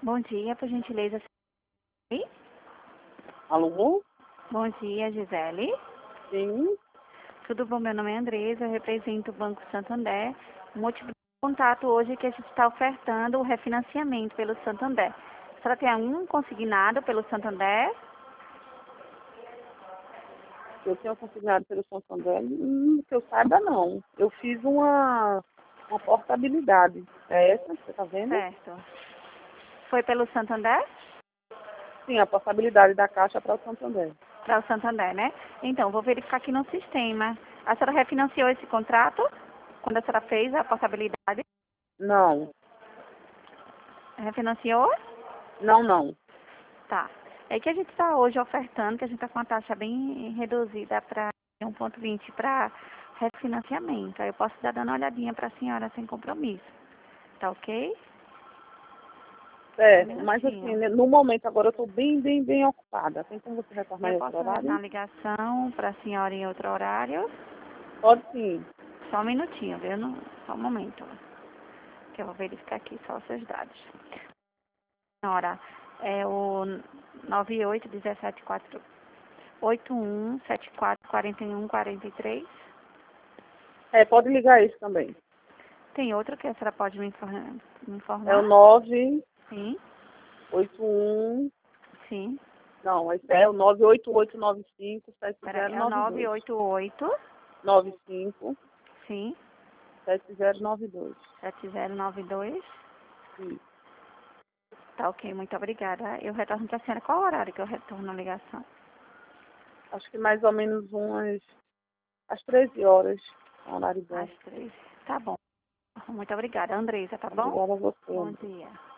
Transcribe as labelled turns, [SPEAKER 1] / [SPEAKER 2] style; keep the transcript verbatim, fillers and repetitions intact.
[SPEAKER 1] Bom dia, por gentileza. Sim?
[SPEAKER 2] Alô?
[SPEAKER 1] Bom dia, Gisele.
[SPEAKER 2] Sim.
[SPEAKER 1] Tudo bom? Meu nome é Andresa, eu represento o Banco Santander. O motivo do contato hoje é que a gente está ofertando o refinanciamento pelo Santander. A senhora tem algum consignado pelo Santander?
[SPEAKER 2] Eu tenho consignado pelo Santander? Hum, que eu saiba, não. Eu fiz uma, uma portabilidade. É essa? Você tá vendo?
[SPEAKER 1] Certo. Foi pelo Santander?
[SPEAKER 2] Sim, a portabilidade da Caixa para o Santander.
[SPEAKER 1] Para o Santander, né? Então, vou verificar aqui no sistema. A senhora refinanciou esse contrato? Quando a senhora fez a portabilidade?
[SPEAKER 2] Não.
[SPEAKER 1] Refinanciou?
[SPEAKER 2] Não, não.
[SPEAKER 1] Tá. É que a gente está hoje ofertando, que a gente está com uma taxa bem reduzida para um ponto vinte para refinanciamento. Aí eu posso estar dando uma olhadinha para a senhora sem compromisso. Tá ok? Um
[SPEAKER 2] Certo, mas assim,
[SPEAKER 1] minutinho.
[SPEAKER 2] né, no momento agora eu estou bem, bem, bem ocupada. Tem como você retornar
[SPEAKER 1] Eu
[SPEAKER 2] em outro
[SPEAKER 1] posso retornar a
[SPEAKER 2] horário?
[SPEAKER 1] ligação para a senhora em outro horário?
[SPEAKER 2] Pode sim.
[SPEAKER 1] Só um minutinho, viu? Não- Só um momento. Que eu vou verificar aqui só os seus dados. Senhora, é o nove oito um sete quatro oito um sete quatro quatro um quatro três.
[SPEAKER 2] É, pode ligar isso também.
[SPEAKER 1] Tem outro que a senhora pode me informar? Me
[SPEAKER 2] É o
[SPEAKER 1] informar?
[SPEAKER 2] nove
[SPEAKER 1] Sim,
[SPEAKER 2] oito um.
[SPEAKER 1] sim.
[SPEAKER 2] Não, esse é o nove oito oito nove cinco sete
[SPEAKER 1] Peraí,
[SPEAKER 2] zero
[SPEAKER 1] é o
[SPEAKER 2] nove
[SPEAKER 1] nove
[SPEAKER 2] dois.
[SPEAKER 1] oito oito,
[SPEAKER 2] nove cinco
[SPEAKER 1] sim,
[SPEAKER 2] sete zero nove dois.
[SPEAKER 1] sete zero nove dois.
[SPEAKER 2] Sim.
[SPEAKER 1] Tá ok, muito obrigada. Eu retorno para a senhora. Qual horário que eu retorno a ligação?
[SPEAKER 2] Acho que mais ou menos umas às treze horas. É um horário bom.
[SPEAKER 1] Às três. Tá bom. Muito obrigada, Andresa, tá bom?
[SPEAKER 2] Obrigada a
[SPEAKER 1] Bom
[SPEAKER 2] você.
[SPEAKER 1] dia.